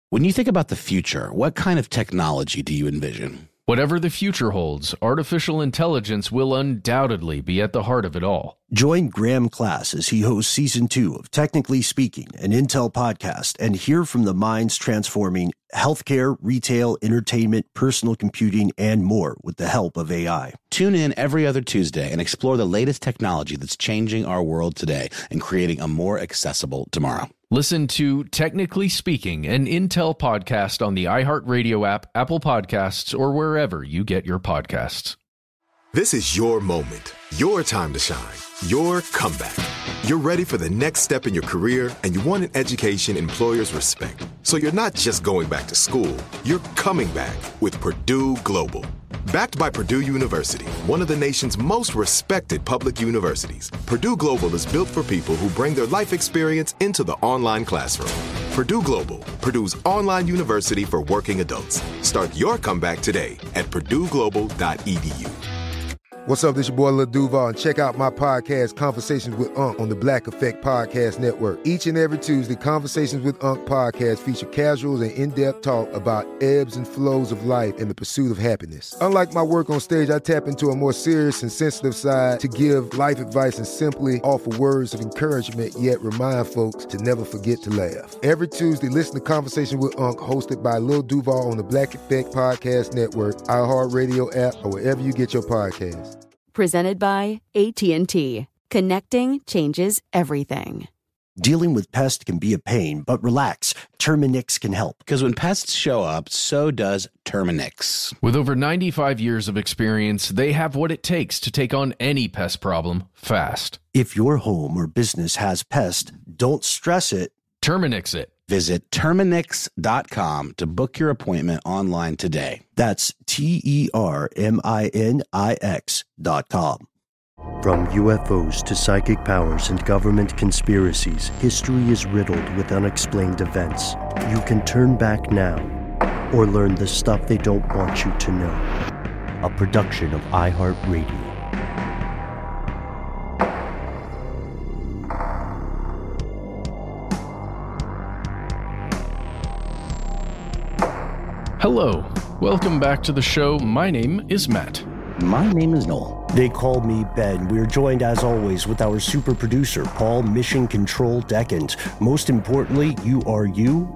When you think about the future, what kind of technology do you envision? Whatever the future holds, artificial intelligence will undoubtedly be at the heart of it all. Join Graham Class as he hosts Season 2 of Technically Speaking, an Intel podcast, and hear from the minds transforming healthcare, retail, entertainment, personal computing, and more with the help of AI. Tune in every other Tuesday and explore the latest technology that's changing our world today and creating a more accessible tomorrow. Listen to Technically Speaking, an Intel podcast on the iHeartRadio app, Apple Podcasts, or wherever you get your podcasts. This is your moment, your time to shine, your comeback. You're ready for the next step in your career, and you want an education employers respect. So you're not just going back to school, you're coming back with Purdue Global. Backed by Purdue University, one of the nation's most respected public universities, Purdue Global is built for people who bring their life experience into the online classroom. Purdue Global, Purdue's online university for working adults. Start your comeback today at purdueglobal.edu. What's up, this your boy Lil Duval, and check out my podcast, Conversations with Unc, on the Black Effect Podcast Network. Each and every Tuesday, Conversations with Unc podcast feature casuals and in-depth talk about ebbs and flows of life and the pursuit of happiness. Unlike my work on stage, I tap into a more serious and sensitive side to give life advice and simply offer words of encouragement, yet remind folks to never forget to laugh. Every Tuesday, listen to Conversation with Unc, hosted by Lil Duval on the Black Effect Podcast Network, iHeartRadio app, or wherever you get your podcasts. Presented by AT&T. Connecting changes everything. Dealing with pests can be a pain, but relax. Terminix can help. Because when pests show up, so does Terminix. With over 95 years of experience, they have what it takes to take on any pest problem fast. If your home or business has pests, don't stress it. Terminix it. Visit Terminix.com to book your appointment online today. That's TERMINIX.com. From UFOs to psychic powers and government conspiracies, history is riddled with unexplained events. You can turn back now or learn the stuff they don't want you to know. A production of iHeartRadio. Hello, welcome back to the show. My name is Matt. My name is Noel. They call me Ben. We're joined, as always, with our super producer, Paul Mission Control Deckant. Most importantly, you are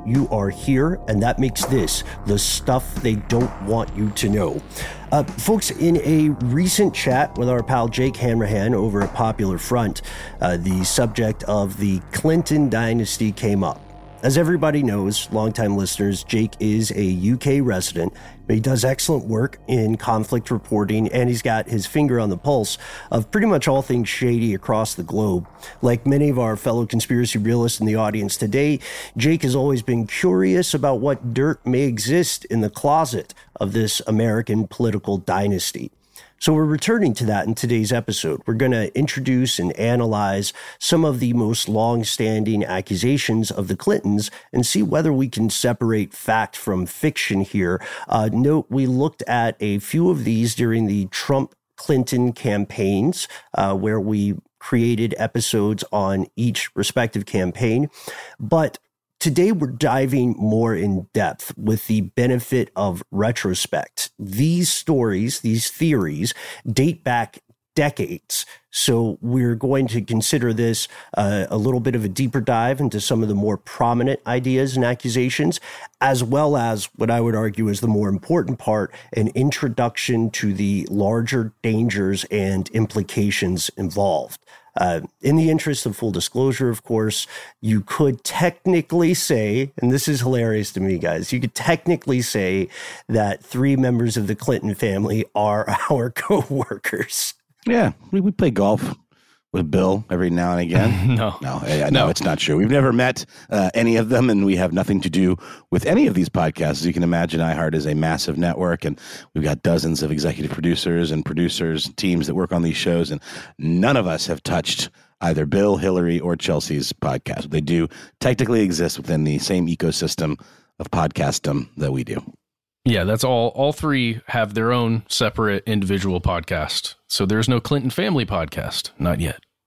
here, and that makes this the stuff they don't want you to know. Folks, in a recent chat with our pal Jake Hanrahan over at Popular Front, the subject of the Clinton dynasty came up. As everybody knows, longtime listeners, Jake is a UK resident, but he does excellent work in conflict reporting, and he's got his finger on the pulse of pretty much all things shady across the globe. Like many of our fellow conspiracy realists in the audience today, Jake has always been curious about what dirt may exist in the closet of this American political dynasty. So we're returning to that in today's episode. We're going to introduce and analyze some of the most long-standing accusations of the Clintons and see whether we can separate fact from fiction here. Note, we looked at a few of these during the Trump-Clinton campaigns, where we created episodes on each respective campaign. But today, we're diving more in depth with the benefit of retrospect. These stories, these theories, date back decades. So we're going to consider this a little bit of a deeper dive into some of the more prominent ideas and accusations, as well as what I would argue is the more important part, an introduction to the larger dangers and implications involved. In the interest of full disclosure, of course, you could technically say, and this is hilarious to me, guys, you could technically say that 3 members of the Clinton family are our co-workers. Yeah, we play golf with Bill every now and again. No, it's not true. We've never met any of them, and we have nothing to do with any of these podcasts. As you can imagine, iHeart is a massive network, and we've got dozens of executive producers and teams that work on these shows, and none of us have touched either Bill, Hillary, or Chelsea's podcast. They do technically exist within the same ecosystem of podcastdom that we do. Yeah, that's all. All 3 have their own separate individual podcast. So there's no Clinton family podcast. Not yet.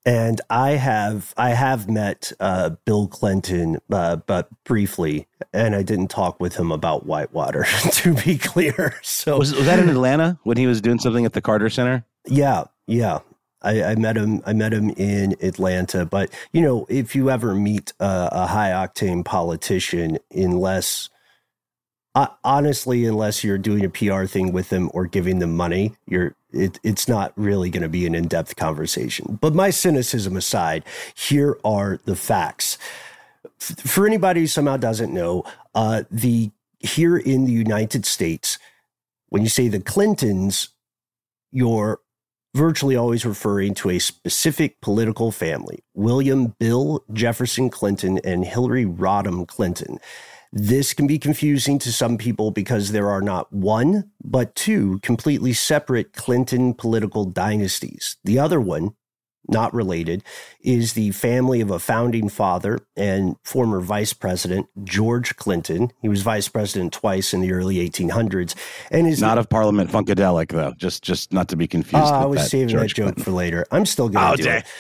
And I have met Bill Clinton, but briefly, and I didn't talk with him about Whitewater, to be clear. So was that in Atlanta when he was doing something at the Carter Center? Yeah. I met him in Atlanta. But, you know, if you ever meet a high octane politician, unless you're doing a PR thing with them or giving them money, it's not really going to be an in-depth conversation. But my cynicism aside, here are the facts. For anybody who somehow doesn't know, here in the United States, when you say the Clintons, you're virtually always referring to a specific political family: William Bill Jefferson Clinton and Hillary Rodham Clinton. This can be confusing to some people because there are not one, but two completely separate Clinton political dynasties. The other one, not related, is the family of a founding father and former vice president, George Clinton. He was vice president twice in the early 1800s. And is not of Parliament Funkadelic, though, just not to be confused. I was saving George that joke Clinton for later. I'm still going to do it.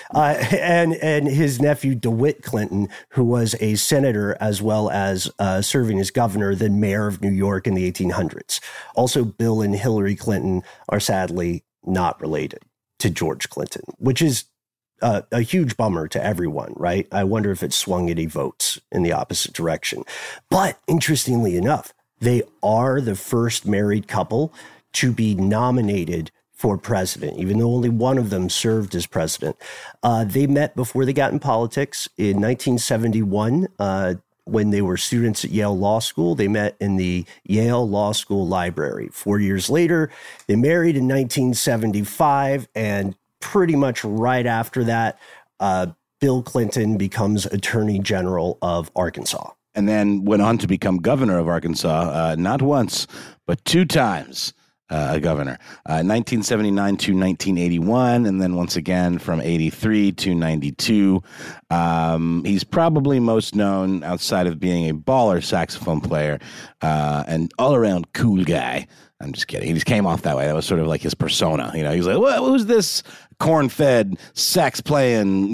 And his nephew, DeWitt Clinton, who was a senator as well as serving as governor, then mayor of New York in the 1800s. Also, Bill and Hillary Clinton are sadly not related to George Clinton, which is a huge bummer to everyone, right? I wonder if it swung any votes in the opposite direction. But interestingly enough, they are the first married couple to be nominated for president, even though only one of them served as president. They met before they got in politics in 1971. When they were students at Yale Law School. They met in the Yale Law School library. 4 years later, they married in 1975, and pretty much right after that, Bill Clinton becomes Attorney General of Arkansas. And then went on to become governor of Arkansas, not once, but two times a governor. 1979 to 1981, and then once again from 83 to 92. He's probably most known outside of being a baller saxophone player and all-around cool guy. I'm just kidding. He just came off that way. That was sort of like his persona. You know, he was like, well, who's this corn-fed, sax-playing,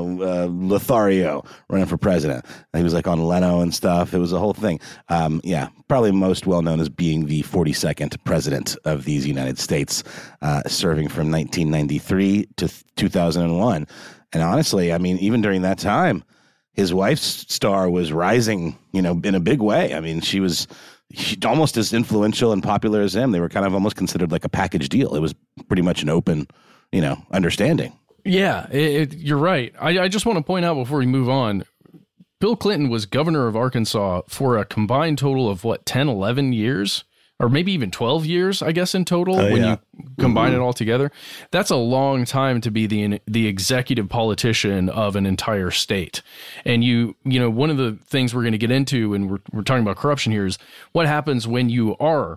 Lothario running for president? And he was like on Leno and stuff. It was a whole thing. Probably most well-known as being the 42nd president of these United States, serving from 1993 to 2001. And honestly, I mean, even during that time, his wife's star was rising, in a big way. I mean, she was almost as influential and popular as him. They were kind of almost considered like a package deal. It was pretty much an open, understanding. Yeah, you're right. I just want to point out before we move on, Bill Clinton was governor of Arkansas for a combined total of 10, 11 years? Or maybe even 12 years, I guess, in total, you combine it all together. That's a long time to be the executive politician of an entire state. And one of the things we're going to get into, and we're talking about corruption here, is what happens when you are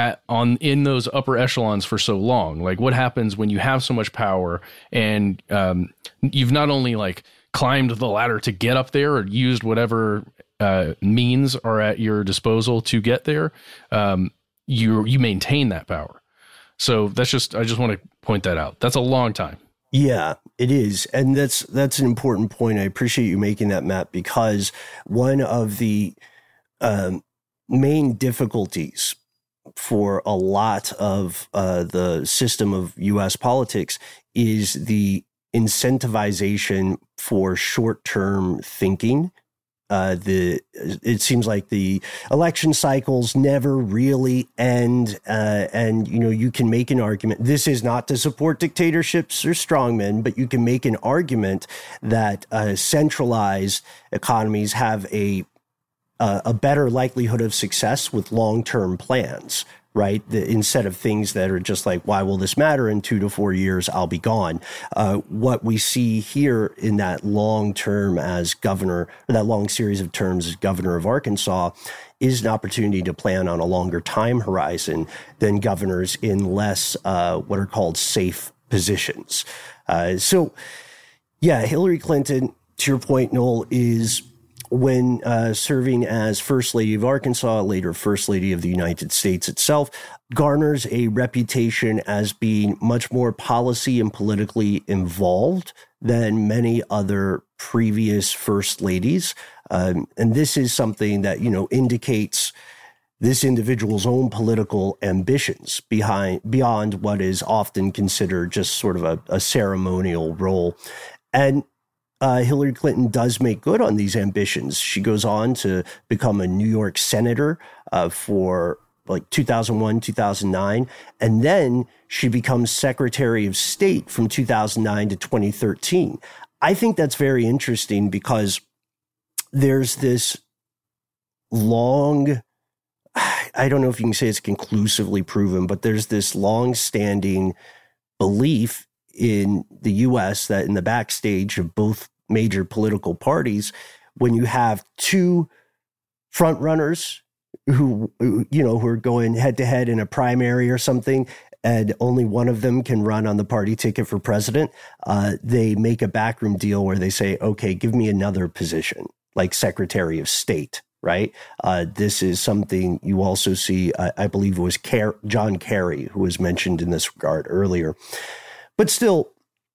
in those upper echelons for so long. Like, what happens when you have so much power and you've not only climbed the ladder to get up there or used whatever means are at your disposal to get there, you maintain that power. So I just want to point that out. That's a long time. Yeah, it is. And that's an important point. I appreciate you making that, Matt, because one of the main difficulties for a lot of the system of U.S. politics is the incentivization for short-term thinking. It seems like the election cycles never really end, and you can make an argument. This is not to support dictatorships or strongmen, but you can make an argument that centralized economies have a better likelihood of success with long-term plans, right? Instead of things that are just like, why will this matter? In 2 to 4 years, I'll be gone. What we see here in that long term as governor, or that long series of terms as governor of Arkansas, is an opportunity to plan on a longer time horizon than governors in less what are called safe positions. Hillary Clinton, to your point, Noel, is when serving as First Lady of Arkansas, later First Lady of the United States itself, garners a reputation as being much more policy and politically involved than many other previous First Ladies. And this is something that, indicates this individual's own political ambitions beyond what is often considered just sort of a ceremonial role. And Hillary Clinton does make good on these ambitions. She goes on to become a New York senator for like 2001, 2009. And then she becomes Secretary of State from 2009 to 2013. I think that's very interesting because there's this long, I don't know if you can say it's conclusively proven, but there's this long-standing belief in the U.S. that in the backstage of both major political parties, when you have two front runners who are going head to head in a primary or something, and only one of them can run on the party ticket for president, they make a backroom deal where they say, okay, give me another position, like Secretary of State, right? This is something you also see, I believe it was John Kerry who was mentioned in this regard earlier. But still,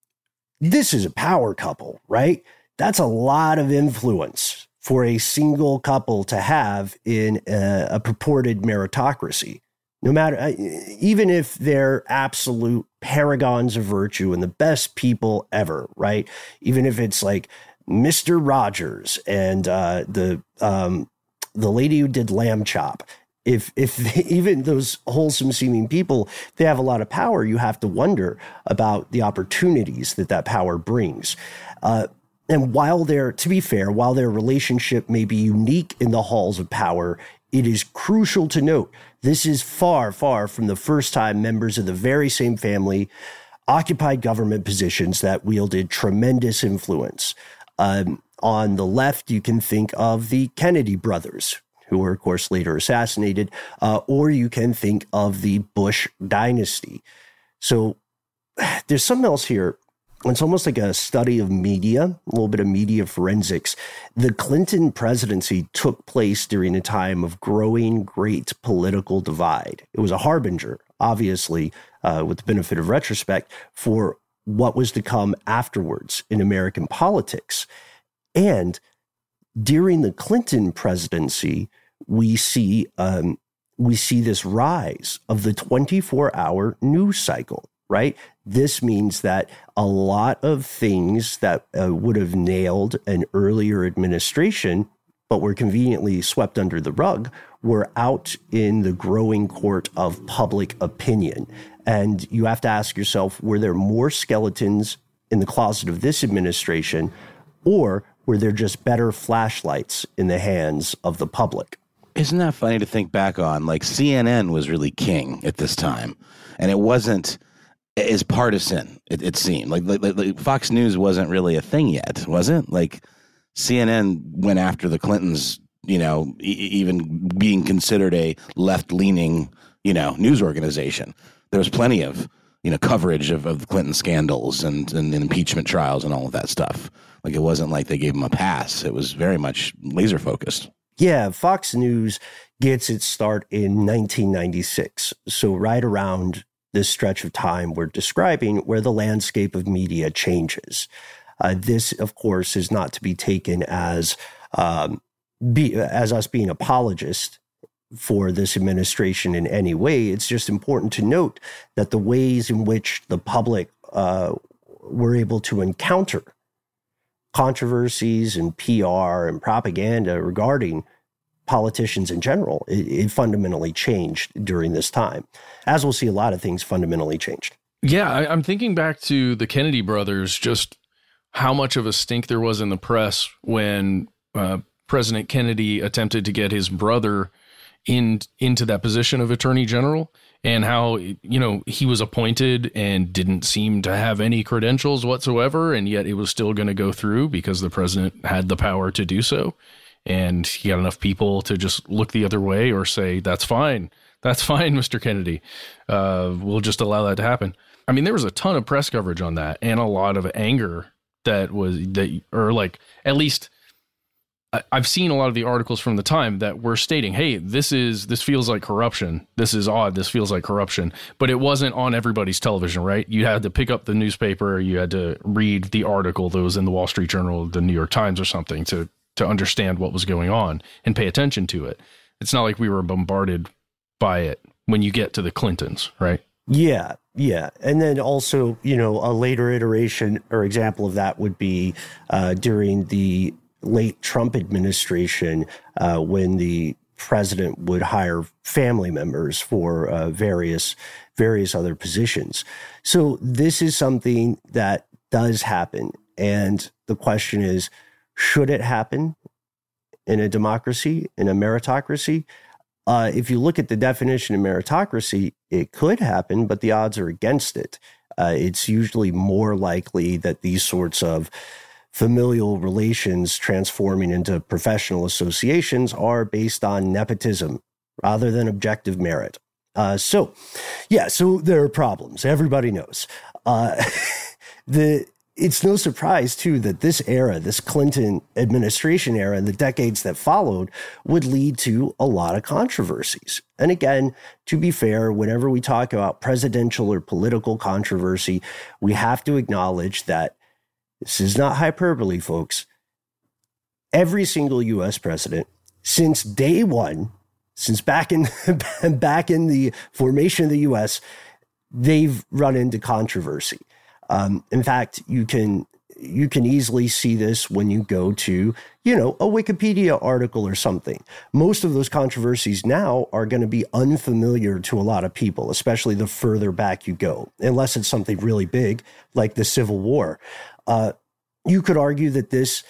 this is a power couple, right? That's a lot of influence for a single couple to have in a purported meritocracy. No matter, even if they're absolute paragons of virtue and the best people ever, right? Even if it's like Mr. Rogers and the lady who did Lamb Chop. If even those wholesome seeming people, they have a lot of power, you have to wonder about the opportunities that power brings. And while to be fair, while their relationship may be unique in the halls of power, it is crucial to note this is far, far from the first time members of the very same family occupied government positions that wielded tremendous influence. On the left, you can think of the Kennedy brothers, who were, of course, later assassinated, or you can think of the Bush dynasty. So there's something else here. It's almost like a study of media, a little bit of media forensics. The Clinton presidency took place during a time of growing great political divide. It was a harbinger, obviously, with the benefit of retrospect, for what was to come afterwards in American politics. And during the Clinton presidency, we see this rise of the 24-hour news cycle, right? This means that a lot of things that would have nailed an earlier administration, but were conveniently swept under the rug, were out in the growing court of public opinion. And you have to ask yourself, were there more skeletons in the closet of this administration, or were there just better flashlights in the hands of the public? Isn't that funny to think back on? Like, CNN was really king at this time, and it wasn't as partisan, it seemed. Like Fox News wasn't really a thing yet, was it? Like, CNN went after the Clintons, even being considered a left-leaning, news organization. There was plenty of, coverage of the Clinton scandals and impeachment trials and all of that stuff. Like, it wasn't like they gave them a pass. It was very much laser-focused. Yeah, Fox News gets its start in 1996. So right around this stretch of time we're describing where the landscape of media changes. This, of course, is not to be taken as us being apologists for this administration in any way. It's just important to note that the ways in which the public were able to encounter controversies and PR and propaganda regarding politicians in general, it fundamentally changed during this time. As we'll see, a lot of things fundamentally changed. Yeah, I'm thinking back to the Kennedy brothers, just how much of a stink there was in the press when President Kennedy attempted to get his brother into that position of Attorney General, and how, he was appointed and didn't seem to have any credentials whatsoever, and yet it was still going to go through because the president had the power to do so. And he got enough people to just look the other way or say, that's fine, Mr. Kennedy. We'll just allow that to happen. I mean, there was a ton of press coverage on that and a lot of anger at least I've seen a lot of the articles from the time that were stating, hey, this feels like corruption. This is odd. This feels like corruption. But it wasn't on everybody's television, right? You had to pick up the newspaper. You had to read the article that was in the Wall Street Journal, the New York Times or something to understand what was going on and pay attention to it. It's not like we were bombarded by it when you get to the Clintons, right? Yeah. Yeah. And then also, a later iteration or example of that would be during the late Trump administration, when the president would hire family members for various other positions. So this is something that does happen. And the question is, should it happen in a democracy, in a meritocracy? If you look at the definition of meritocracy, it could happen, but the odds are against it. It's usually more likely that these sorts of familial relations transforming into professional associations are based on nepotism rather than objective merit. So there are problems. Everybody knows. It's no surprise, too, that this era, this Clinton administration era, and the decades that followed would lead to a lot of controversies. And again, to be fair, whenever we talk about presidential or political controversy, we have to acknowledge that this is not hyperbole, folks. Every single U.S. president, since day one, since back in the formation of the U.S., they've run into controversy. In fact, you can easily see this when you go to, a Wikipedia article or something. Most of those controversies now are going to be unfamiliar to a lot of people, especially the further back you go, unless it's something really big like the Civil War. You could argue that this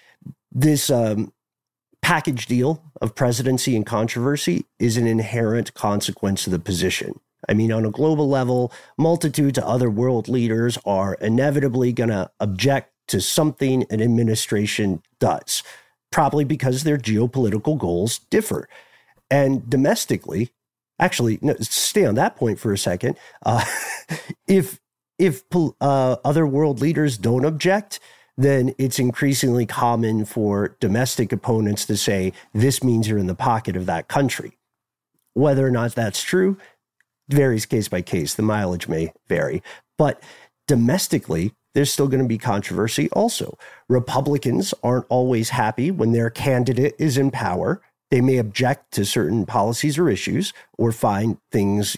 package deal of presidency and controversy is an inherent consequence of the position. I mean, on a global level, multitudes of other world leaders are inevitably going to object to something an administration does, probably because their geopolitical goals differ. And domestically, actually, no, stay on that point for a second. If other world leaders don't object, then it's increasingly common for domestic opponents to say, this means you're in the pocket of that country. Whether or not that's true varies case by case. The mileage may vary. But domestically, there's still going to be controversy also. Republicans aren't always happy when their candidate is in power. They may object to certain policies or issues or find things,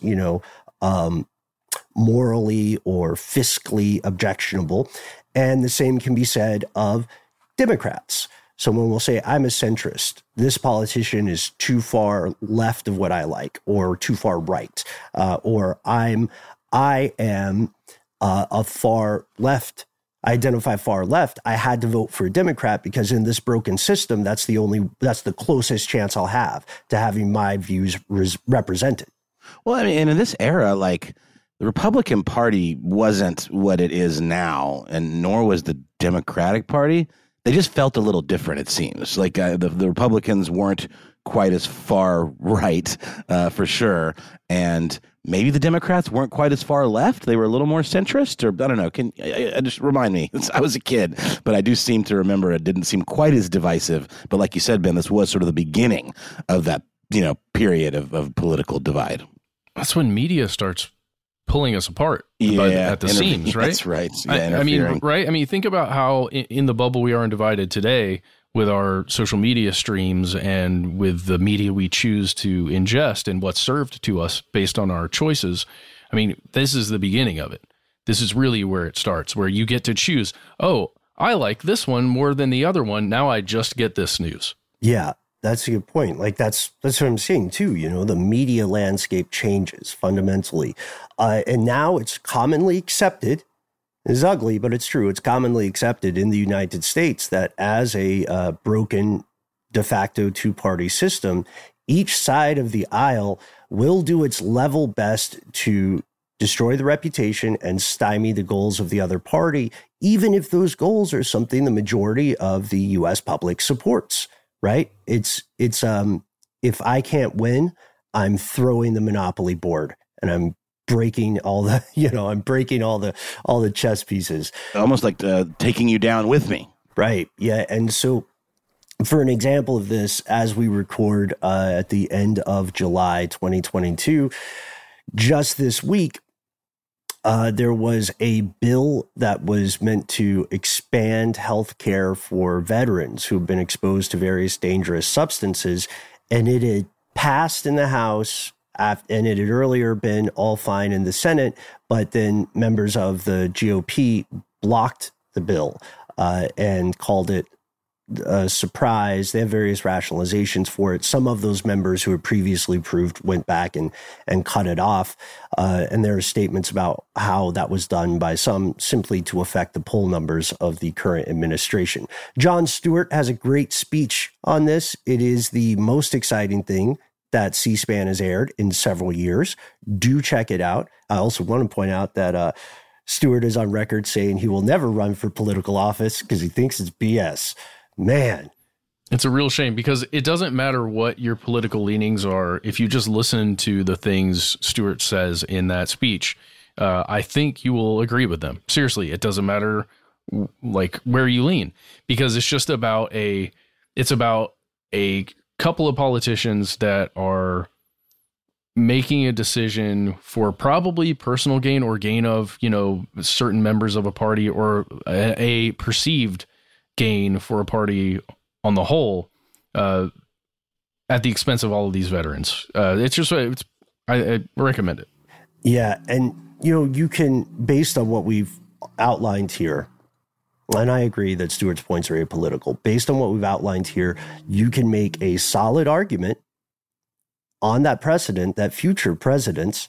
morally or fiscally objectionable. And the same can be said of Democrats. Someone will say, I'm a centrist. This politician is too far left of what I like, or too far right, or I am a far left. I identify far left. I had to vote for a Democrat because in this broken system, that's the closest chance I'll have to having my views represented. Well, I mean, and in this era, the Republican Party wasn't what it is now, and nor was the Democratic Party. They just felt a little different, it seems. Like the Republicans weren't quite as far right, for sure. And maybe the Democrats weren't quite as far left. They were a little more centrist, or I don't know. Can just remind me? I was a kid, but I do seem to remember it didn't seem quite as divisive. But like you said, Ben, this was sort of the beginning of that, period of political divide. That's when media starts pulling us apart at the seams, right? That's right. I mean, right? I mean, think about how in the bubble we are undivided today with our social media streams and with the media we choose to ingest and what's served to us based on our choices. I mean, this is the beginning of it. This is really where it starts, where you get to choose, oh, I like this one more than the other one. Now I just get this news. Yeah. That's a good point. That's what I'm saying too. The media landscape changes fundamentally. And now it's commonly accepted. It's ugly, but it's true. It's commonly accepted in the United States that as a broken de facto two-party system, each side of the aisle will do its level best to destroy the reputation and stymie the goals of the other party, even if those goals are something the majority of the U.S. public supports. Right? It's if I can't win, I'm throwing the Monopoly board and I'm breaking all the chess pieces. Almost like taking you down with me. Right. Yeah. And so For an example of this, as we record at the end of July 2022, just this week, there was a bill that was meant to expand health care for veterans who have been exposed to various dangerous substances, and it had passed in the House, and it had earlier been all fine in the Senate, but then members of the GOP blocked the bill and called it a surprise. They have various rationalizations for it. Some of those members who had previously approved went back and cut it off. And there are statements about how that was done by some simply to affect the poll numbers of the current administration. Jon Stewart has a great speech on this. It is the most exciting thing that C-SPAN has aired in several years. Do check it out. I also want to point out that Stewart is on record saying he will never run for political office because he thinks it's BS. Man, it's a real shame because it doesn't matter what your political leanings are. If you just listen to the things Stewart says in that speech, I think you will agree with them. Seriously, it doesn't matter like where you lean, because it's just about a couple of politicians that are making a decision for probably personal gain or gain of, certain members of a party, or a perceived gain for a party on the whole, at the expense of all of these veterans. I recommend it. Yeah. And, you can, based on what we've outlined here, and I agree that Stewart's points are apolitical, based on what we've outlined here, you can make a solid argument on that precedent that future presidents,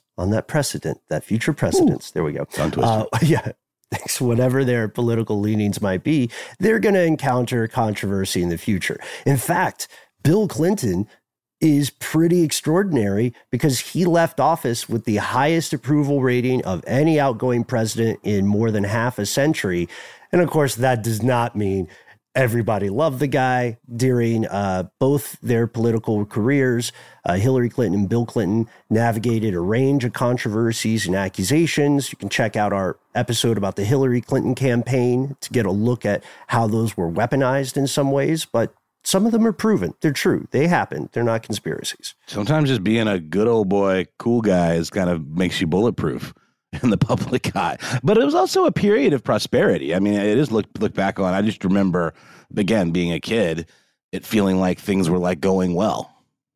there we go. Yeah. Thanks, whatever their political leanings might be, they're going to encounter controversy in the future. In fact, Bill Clinton is pretty extraordinary because he left office with the highest approval rating of any outgoing president in more than half a century. And of course, that does not mean everybody loved the guy. During both their political careers, Hillary Clinton and Bill Clinton navigated a range of controversies and accusations. You can check out our episode about the Hillary Clinton campaign to get a look at how those were weaponized in some ways. But some of them are proven. They're true. They happened. They're not conspiracies. Sometimes just being a good old boy, cool guy is kind of makes you bulletproof in the public eye. But it was also a period of prosperity. I mean, it is look back on. I just remember, again, being a kid, it feeling like things were like going well,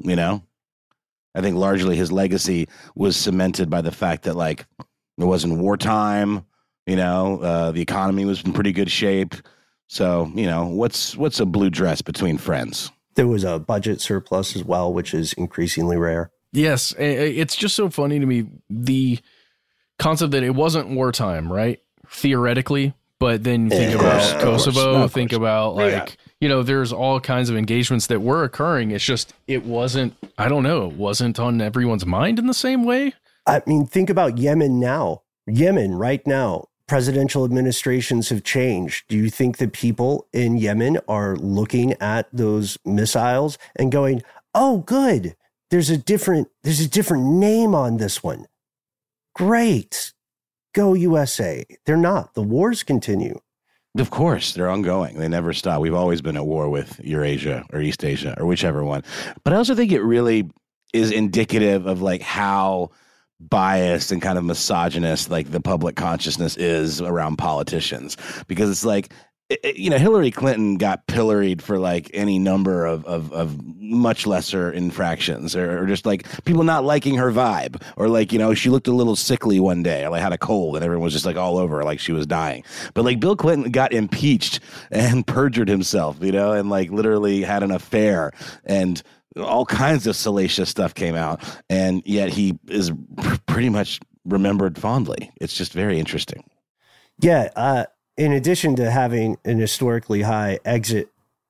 I think largely his legacy was cemented by the fact that like it wasn't wartime, the economy was in pretty good shape. So, what's a blue dress between friends? There was a budget surplus as well, which is increasingly rare. Yes. It's just so funny to me, the concept that it wasn't wartime, right? Theoretically, but then think about Kosovo, think about there's all kinds of engagements that were occurring. It's just, it wasn't on everyone's mind in the same way. I mean, think about Yemen now. Yemen right now, presidential administrations have changed. Do you think that people in Yemen are looking at those missiles and going, oh, good, there's a different name on this one. Great. Go USA. They're not. The wars continue. Of course, they're ongoing. They never stop. We've always been at war with Eurasia or East Asia or whichever one. But I also think it really is indicative of like how biased and kind of misogynist like the public consciousness is around politicians, because it's like, Hillary Clinton got pilloried for like any number of much lesser infractions, or just like people not liking her vibe, or like, she looked a little sickly one day, or like had a cold and everyone was just like all over her like she was dying. But like Bill Clinton got impeached and perjured himself, and like literally had an affair, and all kinds of salacious stuff came out, and yet he is pretty much remembered fondly. It's just very interesting. Yeah. In addition to having an historically high exit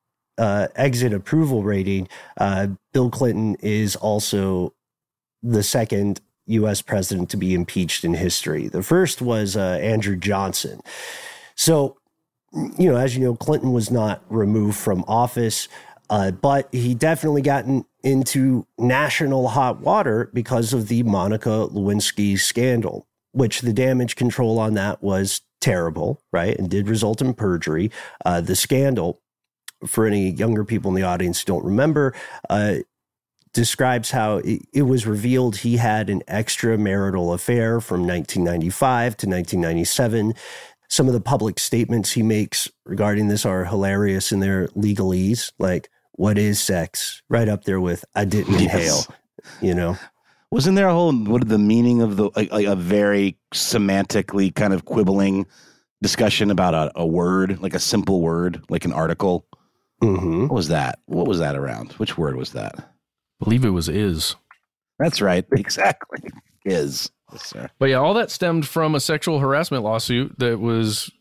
approval rating, Bill Clinton is also the second U.S. president to be impeached in history. The first was Andrew Johnson. So, as you know, Clinton was not removed from office, but he definitely gotten into national hot water because of the Monica Lewinsky scandal, which the damage control on that was terrible, right? And did result in perjury. The scandal for any younger people in the audience who don't remember, describes how it was revealed he had an extramarital affair from 1995 to 1997. Some of the public statements he makes regarding this are hilarious in their legalese, like, what is sex? Right up there with, I didn't inhale, you know? Wasn't there a whole, what the meaning of the, a very semantically kind of quibbling discussion about a word, like a simple word, like an article? Mm-hmm. What was that? What was that around? Which word was that? I believe it was is. That's right. Exactly. Is. Yes, sir. But yeah, all that stemmed from a sexual harassment lawsuit that was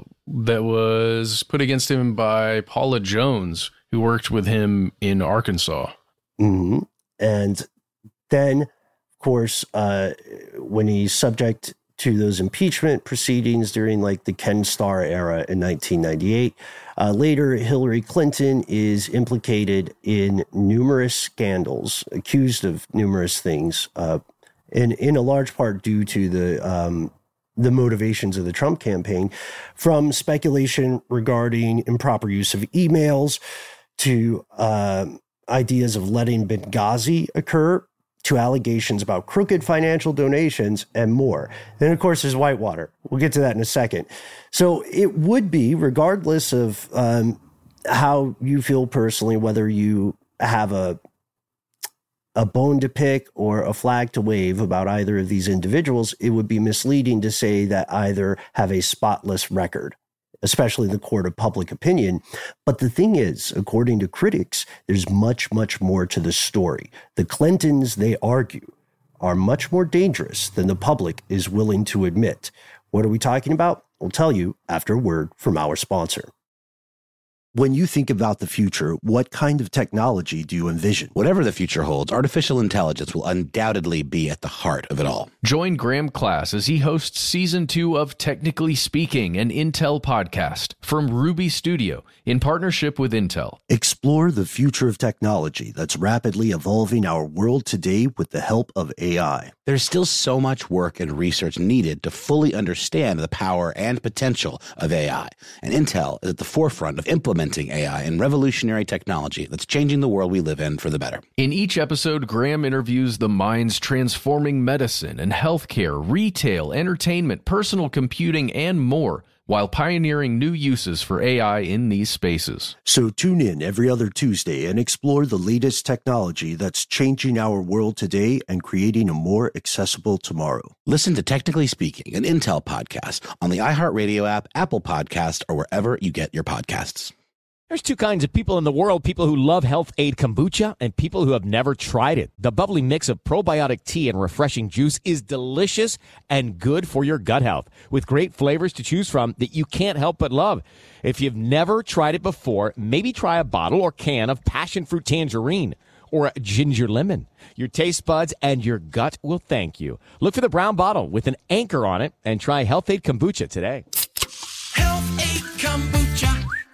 put against him by Paula Jones, who worked with him in Arkansas. Mm-hmm. And then, of course, when he's subject to those impeachment proceedings during like the Ken Starr era in 1998. Later, Hillary Clinton is implicated in numerous scandals, accused of numerous things, and in a large part due to the motivations of the Trump campaign, from speculation regarding improper use of emails to ideas of letting Benghazi occur, to allegations about crooked financial donations and more. Then, of course, there's Whitewater. We'll get to that in a second. So it would be, regardless of how you feel personally, whether you have a bone to pick or a flag to wave about either of these individuals, it would be misleading to say that either have a spotless record, especially the court of public opinion. But the thing is, according to critics, there's much, much more to the story. The Clintons, they argue, are much more dangerous than the public is willing to admit. What are we talking about? We'll tell you after a word from our sponsor. When you think about the future, what kind of technology do you envision? Whatever the future holds, artificial intelligence will undoubtedly be at the heart of it all. Join Graham Class as he hosts Season 2 of Technically Speaking, an Intel podcast from Ruby Studio in partnership with Intel. Explore the future of technology that's rapidly evolving our world today with the help of AI. There's still so much work and research needed to fully understand the power and potential of AI, and Intel is at the forefront of implementing AI and revolutionary technology that's changing the world we live in for the better. In each episode, Graham interviews the minds transforming medicine and healthcare, retail, entertainment, personal computing, and more, while pioneering new uses for AI in these spaces. So tune in every other Tuesday and explore the latest technology that's changing our world today and creating a more accessible tomorrow. Listen to Technically Speaking, an Intel podcast on the iHeartRadio app, Apple Podcast, or wherever you get your podcasts. There's two kinds of people in the world, people who love Health Aid Kombucha and people who have never tried it. The bubbly mix of probiotic tea and refreshing juice is delicious and good for your gut health, with great flavors to choose from that you can't help but love. If you've never tried it before, maybe try a bottle or can of passion fruit tangerine or a ginger lemon. Your taste buds and your gut will thank you. Look for the brown bottle with an anchor on it and try Health Aid Kombucha today. Health Aid Kombucha.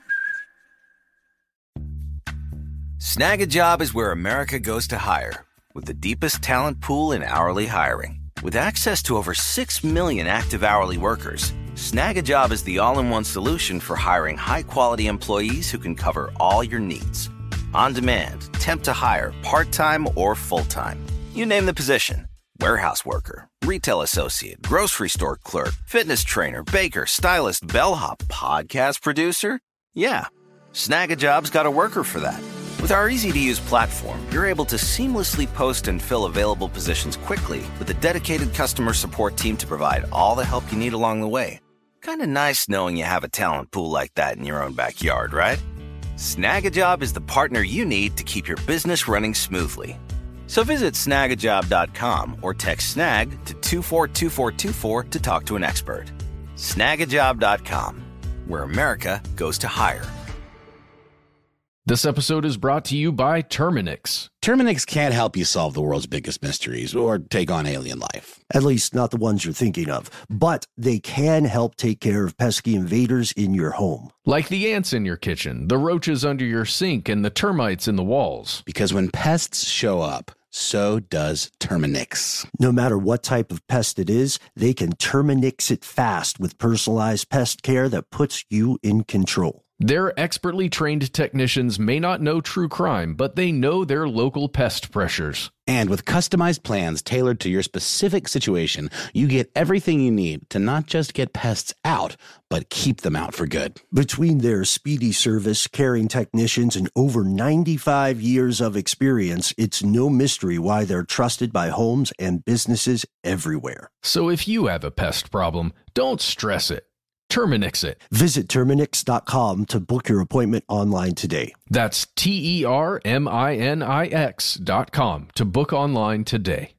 Snag a Job is where America goes to hire, with the deepest talent pool in hourly hiring. With access to over 6 million active hourly workers, Snag a Job is the all-in-one solution for hiring high-quality employees who can cover all your needs. On demand, temp to hire, part-time or full-time. You name the position. Warehouse worker, retail associate, grocery store clerk, fitness trainer, baker, stylist, bellhop, podcast producer. Yeah, Snag a Job's got a worker for that. With our easy-to-use platform, you're able to seamlessly post and fill available positions quickly with a dedicated customer support team to provide all the help you need along the way. Kind of nice knowing you have a talent pool like that in your own backyard, right? Snag a Job is the partner you need to keep your business running smoothly. So visit snagajob.com or text snag to 242424 to talk to an expert. Snagajob.com, where America goes to hire. This episode is brought to you by Terminix. Terminix can't help you solve the world's biggest mysteries or take on alien life. At least not the ones you're thinking of. But they can help take care of pesky invaders in your home. Like the ants in your kitchen, the roaches under your sink, and the termites in the walls. Because when pests show up, so does Terminix. No matter what type of pest it is, they can Terminix it fast with personalized pest care that puts you in control. Their expertly trained technicians may not know true crime, but they know their local pest pressures. And with customized plans tailored to your specific situation, you get everything you need to not just get pests out, but keep them out for good. Between their speedy service, caring technicians, and over 95 years of experience, it's no mystery why they're trusted by homes and businesses everywhere. So if you have a pest problem, don't stress it. Terminix it. Visit Terminix.com to book your appointment online today. That's TERMINIX.com to book online today.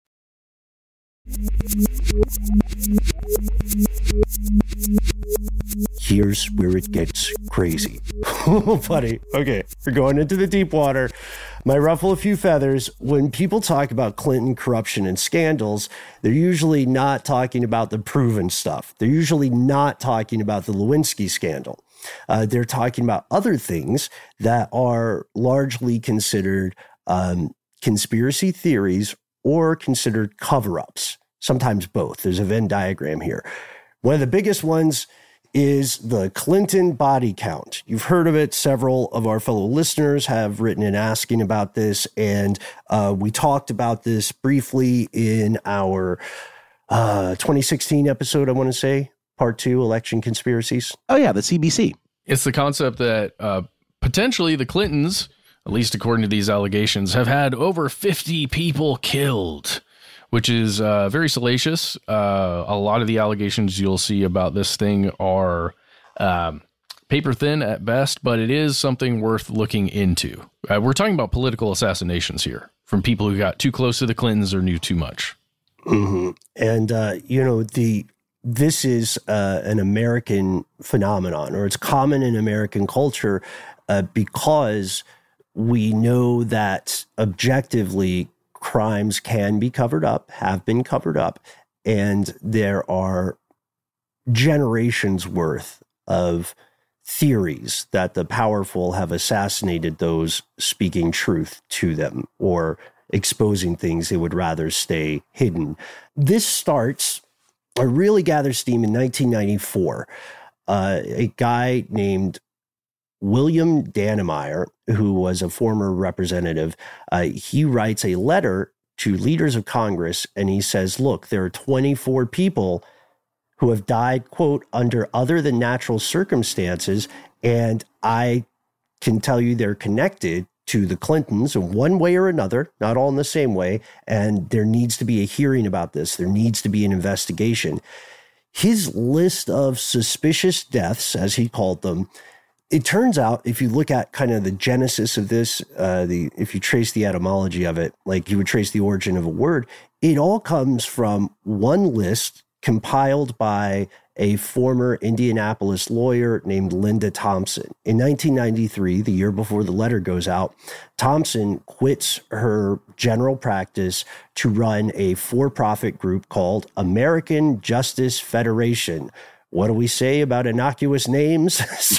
Here's where it gets crazy. Oh, buddy. Okay, we're going into the deep water. Might ruffle a few feathers. When people talk about Clinton corruption and scandals, they're usually not talking about the proven stuff. They're usually not talking about the Lewinsky scandal. They're talking about other things that are largely considered conspiracy theories or considered cover-ups. Sometimes both. There's a Venn diagram here. One of the biggest ones is the Clinton body count. You've heard of it. Several of our fellow listeners have written in asking about this, and we talked about this briefly in our 2016 episode, I want to say, part 2, Election Conspiracies. Oh, yeah, the CBC. It's the concept that potentially the Clintons, at least according to these allegations, have had over 50 people killed, which is very salacious. A lot of the allegations you'll see about this thing are paper thin at best, but it is something worth looking into. We're talking about political assassinations here from people who got too close to the Clintons or knew too much. Mm-hmm. And, this is an American phenomenon, or it's common in American culture because we know that objectively crimes can be covered up, have been covered up, and there are generations worth of theories that the powerful have assassinated those speaking truth to them or exposing things they would rather stay hidden. This starts, or really gathers steam in 1994. A guy named William Dannemeyer, who was a former representative, he writes a letter to leaders of Congress, and he says, look, there are 24 people who have died, quote, under other than natural circumstances, and I can tell you they're connected to the Clintons in one way or another, not all in the same way, and there needs to be a hearing about this. There needs to be an investigation. His list of suspicious deaths, as he called them, it turns out, if you look at kind of the genesis of this, if you trace the etymology of it, like you would trace the origin of a word, it all comes from one list compiled by a former Indianapolis lawyer named Linda Thompson. In 1993, the year before the letter goes out, Thompson quits her general practice to run a for-profit group called American Justice Federation. What do we say about innocuous names?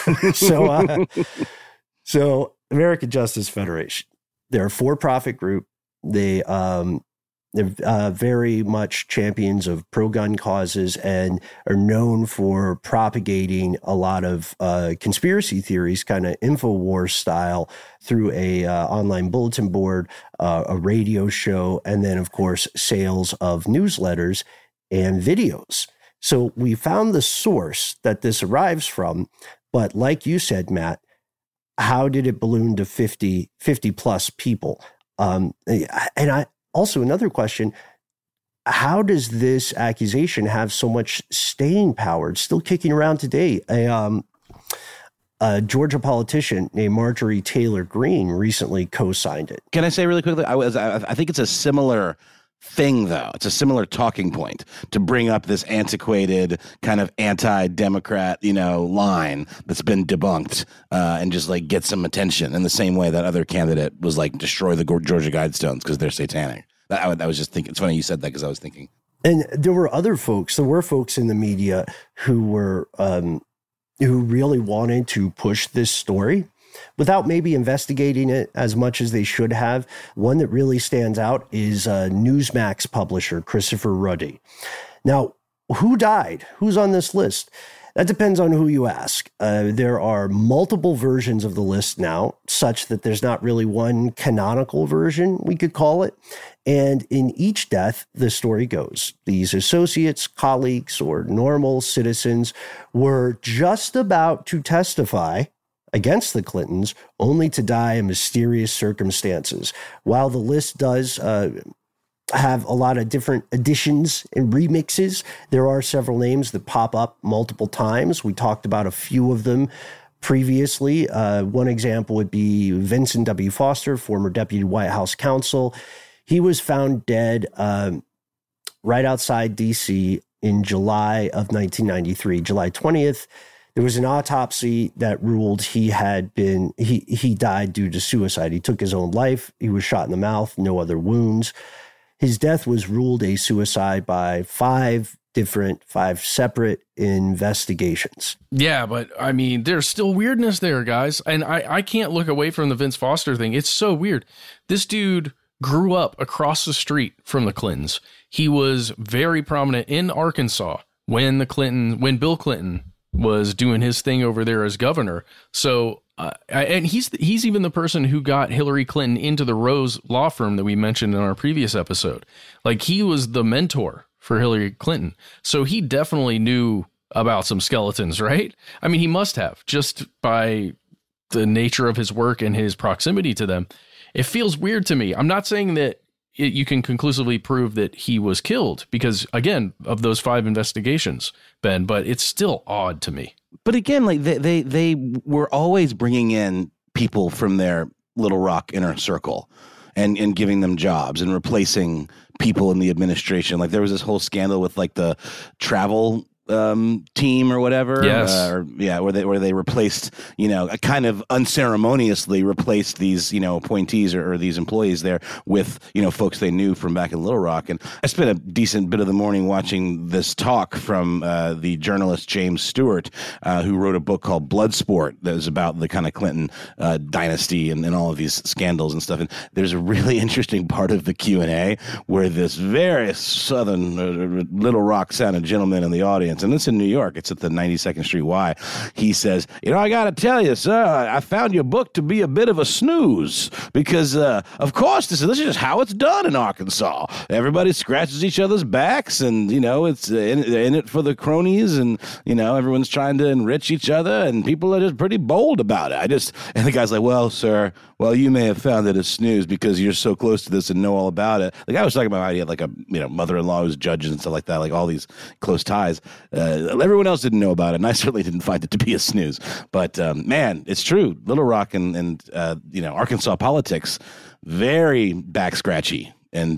So American Justice Federation, they're a for-profit group. They're very much champions of pro-gun causes and are known for propagating a lot of conspiracy theories, kind of InfoWars style, through a online bulletin board, a radio show, and then, of course, sales of newsletters and videos. So we found the source that this arrives from, but like you said, Matt, how did it balloon to 50 plus people? Also, another question, how does this accusation have so much staying power? It's still kicking around today. A Georgia politician named Marjorie Taylor Greene recently co-signed it. Can I say really quickly, I think it's a similar thing, though. It's a similar talking point to bring up this antiquated kind of anti-Democrat, line that's been debunked and just like get some attention in the same way that other candidate was like destroy the Georgia Guidestones because they're satanic. I was just thinking, it's funny you said that because I was thinking. And there were folks in the media who were, who really wanted to push this story without maybe investigating it as much as they should have. One that really stands out is Newsmax publisher Christopher Ruddy. Now, who died? Who's on this list? That depends on who you ask. There are multiple versions of the list now, such that there's not really one canonical version, we could call it. And in each death, the story goes, these associates, colleagues, or normal citizens were just about to testify against the Clintons, only to die in mysterious circumstances. While the list does have a lot of different additions and remixes, there are several names that pop up multiple times. We talked about a few of them previously. One example would be Vincent W. Foster, former deputy White House counsel. He was found dead right outside D.C. in July of 1993, July 20th. There was an autopsy that ruled he died due to suicide. He took his own life. He was shot in the mouth, no other wounds. His death was ruled a suicide by five separate investigations. Yeah, but I mean, there's still weirdness there, guys. And I can't look away from the Vince Foster thing. It's so weird. This dude grew up across the street from the Clintons. He was very prominent in Arkansas when Bill Clinton was doing his thing over there as governor. So, and he's even the person who got Hillary Clinton into the Rose law firm that we mentioned in our previous episode. Like, he was the mentor for Hillary Clinton. So he definitely knew about some skeletons, right? I mean, he must have, just by the nature of his work and his proximity to them. It feels weird to me. I'm not saying that you can conclusively prove that he was killed because, again, of those 5 investigations, Ben, but it's still odd to me. But again, like they were always bringing in people from their Little Rock inner circle and giving them jobs and replacing people in the administration. Like, there was this whole scandal with like the travel team or whatever. Yes. Where they replaced, kind of unceremoniously replaced these, appointees or these employees there with, folks they knew from back in Little Rock. And I spent a decent bit of the morning watching this talk from the journalist James Stewart, who wrote a book called Bloodsport that was about the kind of Clinton dynasty and all of these scandals and stuff. And there's a really interesting part of the Q&A where this very southern Little Rock sounding gentleman in the audience, and it's in New York, it's at the 92nd Street Y, he says, I got to tell you, sir, I found your book to be a bit of a snooze because, of course, this is just how it's done in Arkansas. Everybody scratches each other's backs and, it's in it for the cronies and, everyone's trying to enrich each other and people are just pretty bold about it. And the guy's like, well, sir, you may have found it a snooze because you're so close to this and know all about it. The guy was talking about how he had like a, mother-in-law who's judges and stuff like that, like all these close ties. Everyone else didn't know about it, and I certainly didn't find it to be a snooze. But, man, it's true. Little Rock and Arkansas politics, very back-scratchy. And,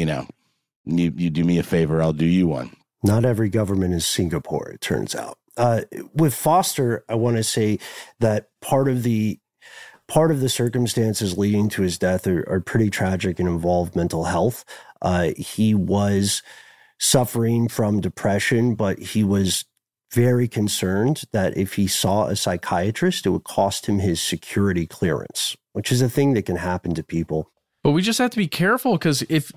you do me a favor, I'll do you one. Not every government is Singapore, it turns out. With Foster, I want to say that part of the circumstances leading to his death are pretty tragic and involve mental health. He was suffering from depression, but he was very concerned that if he saw a psychiatrist, it would cost him his security clearance, which is a thing that can happen to people. But we just have to be careful because if,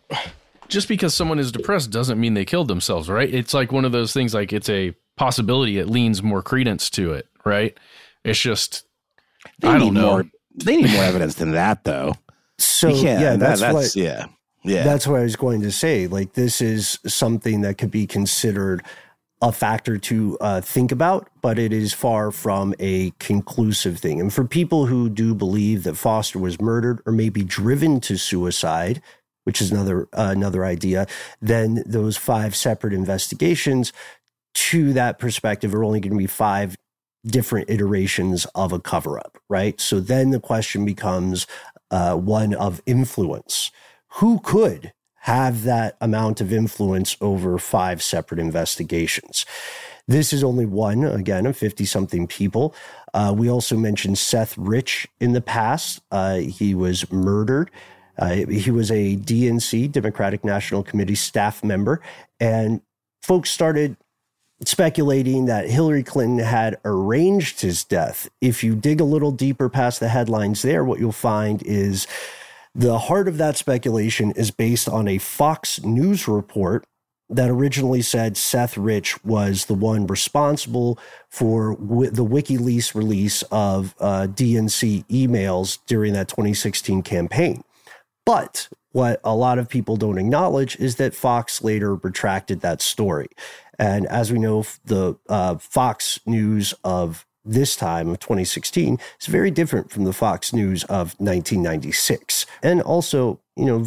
just because someone is depressed doesn't mean they killed themselves, right? It's like one of those things, like it's a possibility. It leans more credence to it, right? It's just, I don't know. They need more evidence than that, though. So, that's what I was going to say. Like, this is something that could be considered a factor to think about, but it is far from a conclusive thing. And for people who do believe that Foster was murdered or maybe driven to suicide, which is another idea, then those 5 separate investigations to that perspective are only going to be 5 different iterations of a cover-up, right? So then the question becomes one of influence. Who could have that amount of influence over 5 separate investigations? This is only one, again, of 50-something people. We also mentioned Seth Rich in the past. He was murdered. He was a DNC, Democratic National Committee staff member, and folks started speculating that Hillary Clinton had arranged his death. If you dig a little deeper past the headlines there, what you'll find is the heart of that speculation is based on a Fox News report that originally said Seth Rich was the one responsible for the WikiLeaks release of DNC emails during that 2016 campaign. But what a lot of people don't acknowledge is that Fox later retracted that story. And as we know, the Fox News of this time of 2016 is very different from the Fox News of 1996. And also,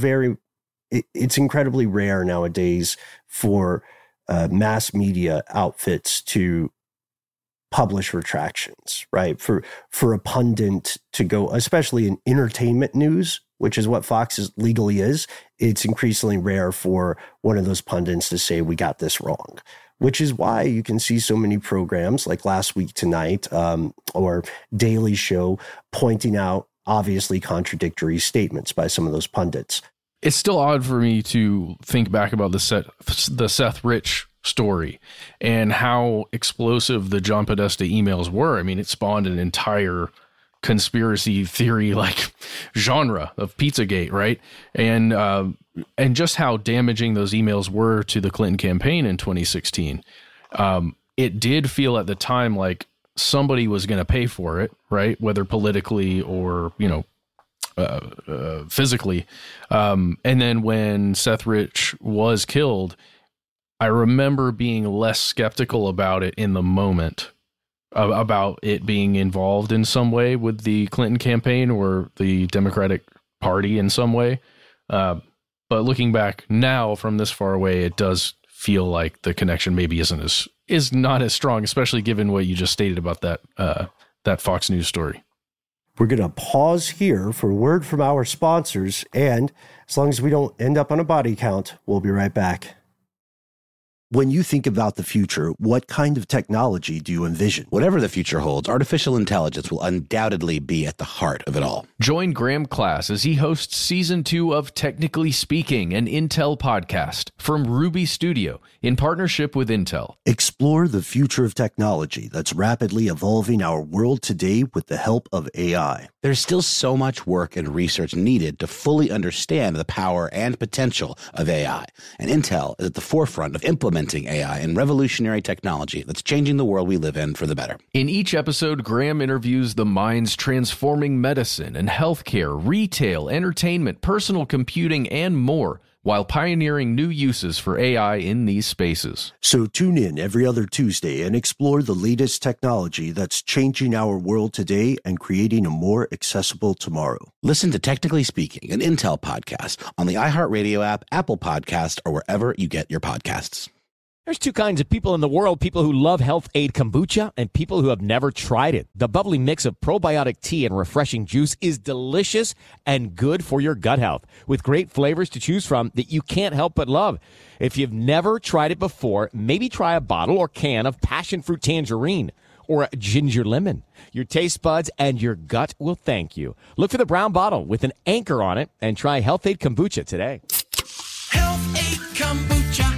it's incredibly rare nowadays for mass media outfits to publish retractions, right? For a pundit to go, especially in entertainment news, which is what Fox legally is, it's increasingly rare for one of those pundits to say, we got this wrong, which is why you can see so many programs like Last Week Tonight or Daily Show pointing out obviously contradictory statements by some of those pundits. It's still odd for me to think back about the Seth Rich story and how explosive the John Podesta emails were. I mean, it spawned an entire conspiracy theory like genre of Pizzagate, right? And just how damaging those emails were to the Clinton campaign in 2016. It did feel at the time like somebody was going to pay for it, right? Whether politically or, physically. And then when Seth Rich was killed, I remember being less skeptical about it in the moment, about it being involved in some way with the Clinton campaign or the Democratic Party in some way. But looking back now from this far away, it does feel like the connection maybe is not as strong, especially given what you just stated about that Fox News story. We're going to pause here for a word from our sponsors, and as long as we don't end up on a body count, we'll be right back. When you think about the future, what kind of technology do you envision? Whatever the future holds, artificial intelligence will undoubtedly be at the heart of it all. Join Graham Class as he hosts Season 2 of Technically Speaking, an Intel podcast from Ruby Studio in partnership with Intel. Explore the future of technology that's rapidly evolving our world today with the help of AI. There's still so much work and research needed to fully understand the power and potential of AI, and Intel is at the forefront of implementing AI and revolutionary technology that's changing the world we live in for the better. In each episode, Graham interviews the minds transforming medicine and healthcare, retail, entertainment, personal computing, and more, while pioneering new uses for AI in these spaces. So tune in every other Tuesday and explore the latest technology that's changing our world today and creating a more accessible tomorrow. Listen to Technically Speaking, an Intel podcast on the iHeartRadio app, Apple Podcast, or wherever you get your podcasts. There's two kinds of people in the world, people who love Health Aid Kombucha and people who have never tried it. The bubbly mix of probiotic tea and refreshing juice is delicious and good for your gut health, with great flavors to choose from that you can't help but love. If you've never tried it before, maybe try a bottle or can of passion fruit tangerine or ginger lemon. Your taste buds and your gut will thank you. Look for the brown bottle with an anchor on it and try Health Aid Kombucha today. Health Aid Kombucha.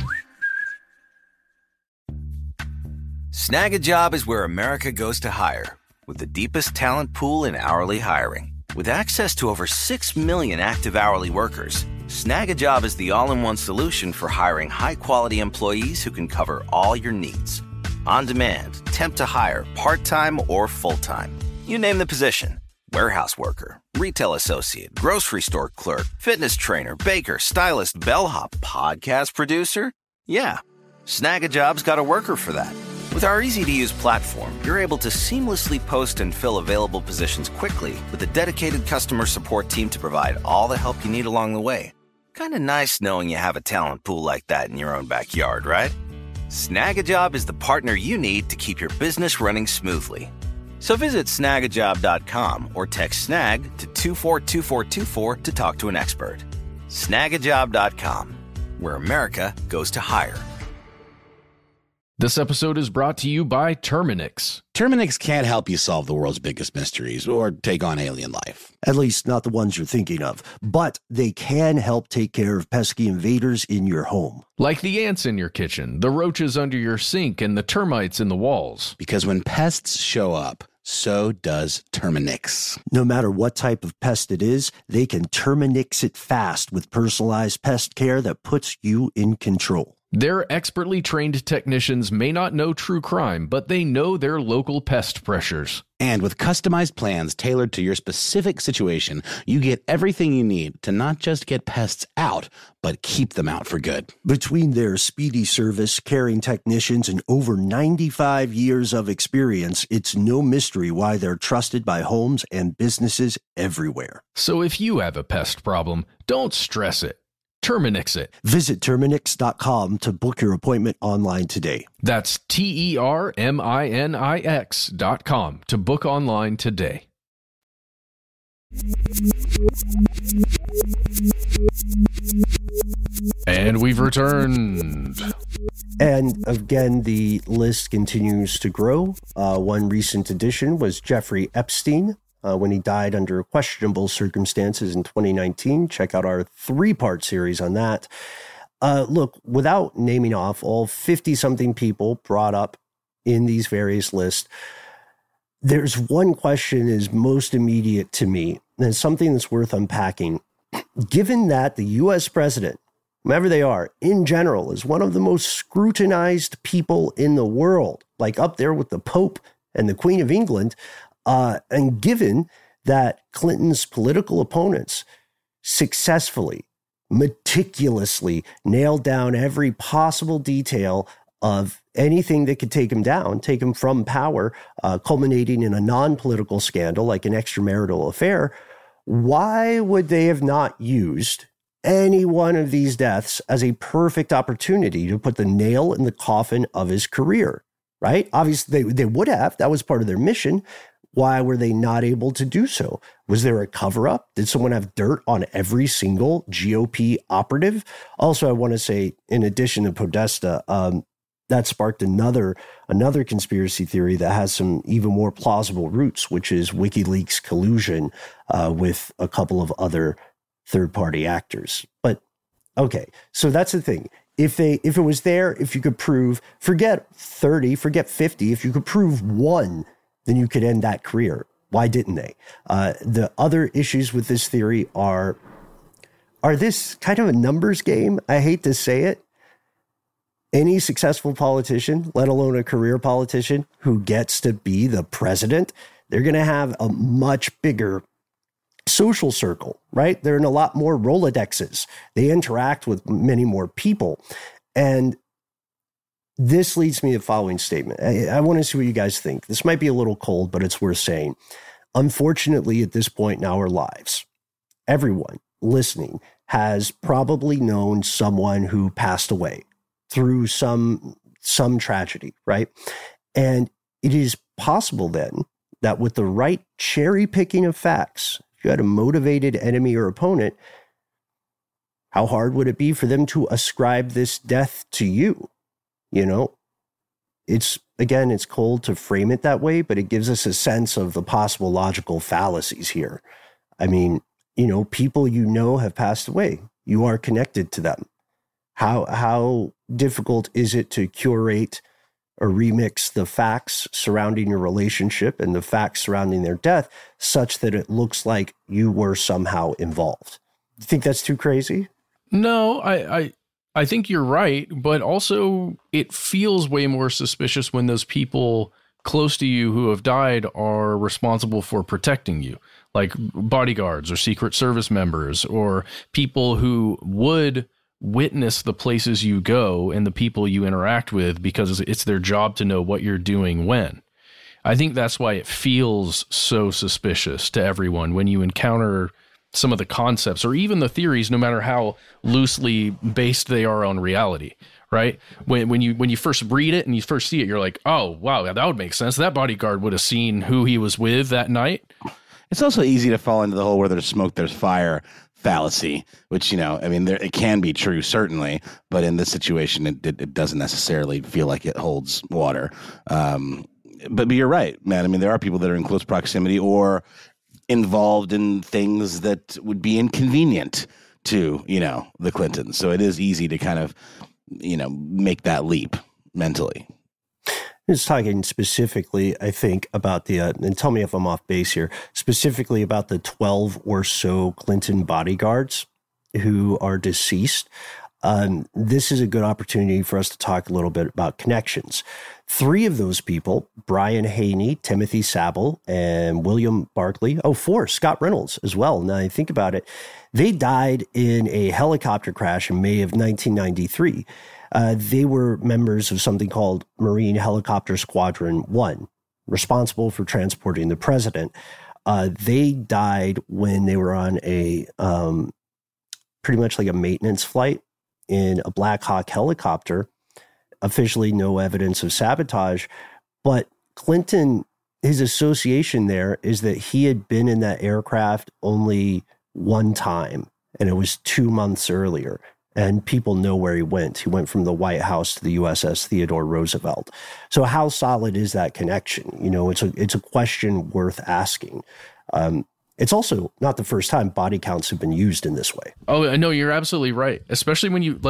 Snag a Job is where America goes to hire, with the deepest talent pool in hourly hiring. With access to over 6 million active hourly workers, Snag a Job is the all-in-one solution for hiring high-quality employees who can cover all your needs. On demand, temp to hire, part-time or full-time. You name the position. Warehouse worker, retail associate, grocery store clerk, fitness trainer, baker, stylist, bellhop, podcast producer. Yeah, Snag a Job's got a worker for that. With our easy-to-use platform, you're able to seamlessly post and fill available positions quickly with a dedicated customer support team to provide all the help you need along the way. Kind of nice knowing you have a talent pool like that in your own backyard, right? Snag a Job is the partner you need to keep your business running smoothly. So visit snagajob.com or text snag to 242424 to talk to an expert. Snagajob.com, where America goes to hire. This episode is brought to you by Terminix. Terminix can't help you solve the world's biggest mysteries or take on alien life. At least not the ones you're thinking of. But they can help take care of pesky invaders in your home. Like the ants in your kitchen, the roaches under your sink, and the termites in the walls. Because when pests show up, so does Terminix. No matter what type of pest it is, they can Terminix it fast with personalized pest care that puts you in control. Their expertly trained technicians may not know true crime, but they know their local pest pressures. And with customized plans tailored to your specific situation, you get everything you need to not just get pests out, but keep them out for good. Between their speedy service, caring technicians, and over 95 years of experience, it's no mystery why they're trusted by homes and businesses everywhere. So if you have a pest problem, don't stress it. Terminix it. Visit Terminix.com to book your appointment online today. That's TERMINIX.com to book online today. And we've returned. And again, the list continues to grow. One recent addition was Jeffrey Epstein. When he died under questionable circumstances in 2019. Check out our 3-part series on that. Look, without naming off all 50-something people brought up in these various lists, there's one question is most immediate to me, and it's something that's worth unpacking. Given that the U.S. president, whomever they are, in general, is one of the most scrutinized people in the world, like up there with the Pope and the Queen of England, and given that Clinton's political opponents successfully, meticulously nailed down every possible detail of anything that could take him down, take him from power, culminating in a non-political scandal like an extramarital affair, why would they have not used any one of these deaths as a perfect opportunity to put the nail in the coffin of his career, right? Obviously, they would have. That was part of their mission. Why were they not able to do so? Was there a cover-up? Did someone have dirt on every single GOP operative? Also, I want to say, in addition to Podesta, that sparked another conspiracy theory that has some even more plausible roots, which is WikiLeaks collusion with a couple of other third-party actors. But okay, so that's the thing. If it was there, if you could prove, forget 30, forget 50, if you could prove one, then you could end that career. Why didn't they? The other issues with this theory are this kind of a numbers game? I hate to say it. Any successful politician, let alone a career politician who gets to be the president, they're going to have a much bigger social circle, right? They're in a lot more Rolodexes. They interact with many more people. And this leads me to the following statement. I want to see what you guys think. This might be a little cold, but it's worth saying. Unfortunately, at this point in our lives, everyone listening has probably known someone who passed away through some tragedy, right? And it is possible then that with the right cherry picking of facts, if you had a motivated enemy or opponent, how hard would it be for them to ascribe this death to you? You know, it's cold to frame it that way, but it gives us a sense of the possible logical fallacies here. I mean, you know, people you know have passed away. You are connected to them. How difficult is it to curate or remix the facts surrounding your relationship and the facts surrounding their death such that it looks like you were somehow involved? You think that's too crazy? No, I think you're right, but also it feels way more suspicious when those people close to you who have died are responsible for protecting you, like bodyguards or Secret Service members or people who would witness the places you go and the people you interact with because it's their job to know what you're doing when. I think that's why it feels so suspicious to everyone when you encounter some of the concepts or even the theories, no matter how loosely based they are on reality, right? When you first read it and you first see it, you're like, oh, wow, that would make sense. That bodyguard would have seen who he was with that night. It's also easy to fall into the whole where there's smoke, there's fire fallacy, which, you know, I mean, it can be true, certainly, but in this situation, it doesn't necessarily feel like it holds water. But you're right, man. I mean, there are people that are in close proximity or involved in things that would be inconvenient to, you know, the Clintons. So it is easy to kind of, you know, make that leap mentally. It's talking specifically, I think, about the, and tell me if I'm off base here, specifically about the 12 or so Clinton bodyguards who are deceased. this is a good opportunity for us to talk a little bit about connections. 3 of those people, Brian Haney, Timothy Savile, and William Barclay, 4, Scott Reynolds as well. Now I think about it, they died in a helicopter crash in May of 1993. They were members of something called Marine Helicopter Squadron 1, responsible for transporting the president. They died when they were on a pretty much like a maintenance flight in a Black Hawk helicopter. Officially no evidence of sabotage, but Clinton, his association there is that he had been in that aircraft only one time, and it was 2 months earlier. And people know where he went. He went from the White House to the USS Theodore Roosevelt. So how solid is that connection? You know, it's a question worth asking. It's also not the first time body counts have been used in this way. Oh, no, you're absolutely right. Especially when you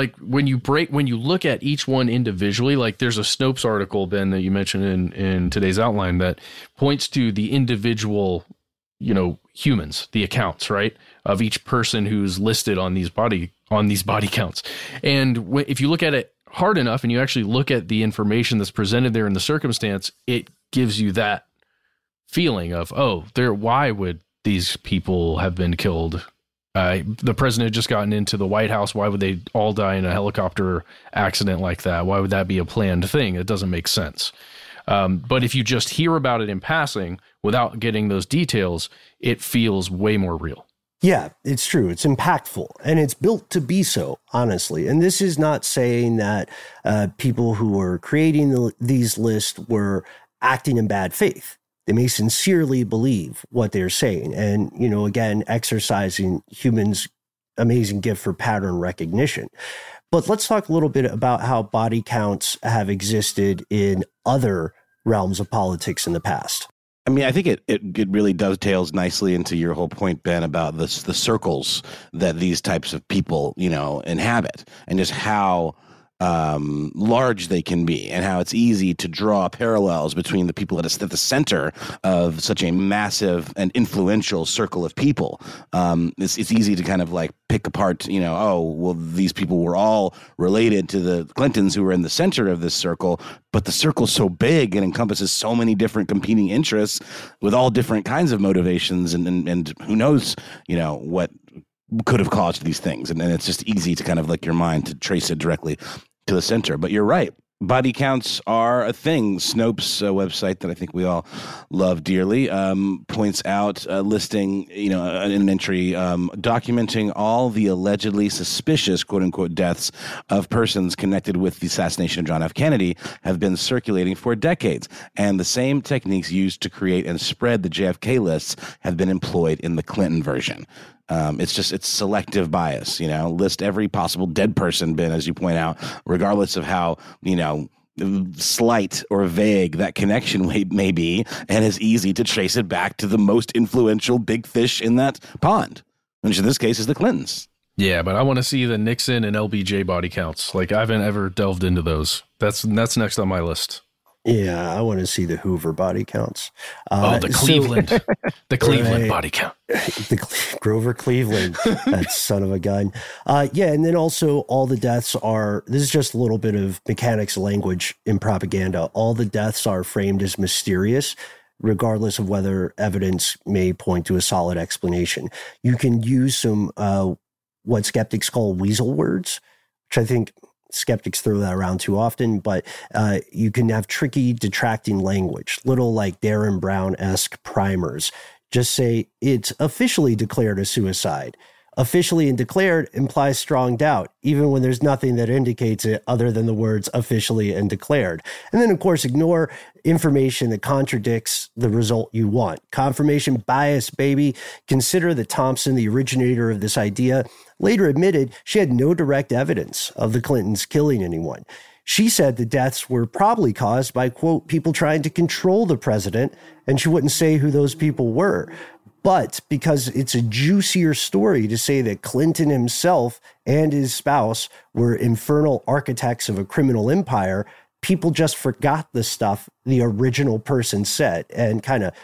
look at each one individually. Like there's a Snopes article, Ben, that you mentioned in today's outline that points to the individual, humans, the accounts, right, of each person who's listed on these body counts. And if you look at it hard enough and you actually look at the information that's presented there in the circumstance, it gives you that feeling of, why would these people have been killed? The president had just gotten into the White House. Why would they all die in a helicopter accident like that? Why would that be a planned thing? It doesn't make sense. But if you just hear about it in passing without getting those details, it feels way more real. Yeah, it's true. It's impactful, and it's built to be so, honestly. And this is not saying that people who were creating these lists were acting in bad faith. They may sincerely believe what they're saying. And, again, exercising humans' amazing gift for pattern recognition. But let's talk a little bit about how body counts have existed in other realms of politics in the past. I mean, I think it really dovetails nicely into your whole point, Ben, about the circles that these types of people, inhabit, and just how large they can be, and how it's easy to draw parallels between the people at the center of such a massive and influential circle of people. It's easy to kind of like pick apart, these people were all related to the Clintons who were in the center of this circle, but the circle's so big and encompasses so many different competing interests with all different kinds of motivations, and who knows, what could have caused these things. And then it's just easy to kind of like your mind to trace it directly to the center. But you're right. Body counts are a thing. Snopes, a website that I think we all love dearly, points out listing, an entry documenting all the allegedly suspicious, quote unquote, deaths of persons connected with the assassination of John F. Kennedy have been circulating for decades. And the same techniques used to create and spread the JFK lists have been employed in the Clinton version. It's selective bias, list every possible dead person, Ben, as you point out, regardless of how, slight or vague that connection may be, and it's easy to trace it back to the most influential big fish in that pond, which in this case is the Clintons. Yeah, but I want to see the Nixon and LBJ body counts. Like, I haven't ever delved into those. That's next on my list. Yeah, I want to see the Hoover body counts. The Cleveland, the Cleveland body count. Grover Cleveland, that son of a gun. And then also all the deaths this is just a little bit of mechanics language in propaganda. All the deaths are framed as mysterious, regardless of whether evidence may point to a solid explanation. You can use some, what skeptics call weasel words, which I think skeptics throw that around too often, but you can have tricky, detracting language, little like Darren Brown-esque primers. Just say it's officially declared a suicide. Officially and declared implies strong doubt, even when there's nothing that indicates it other than the words officially and declared. And then, of course, ignore information that contradicts the result you want. Confirmation bias, baby. Consider that Thompson, the originator of this idea, later admitted she had no direct evidence of the Clintons killing anyone. She said the deaths were probably caused by, quote, people trying to control the president, and she wouldn't say who those people were. But because it's a juicier story to say that Clinton himself and his spouse were infernal architects of a criminal empire, people just forgot the stuff the original person said and kind of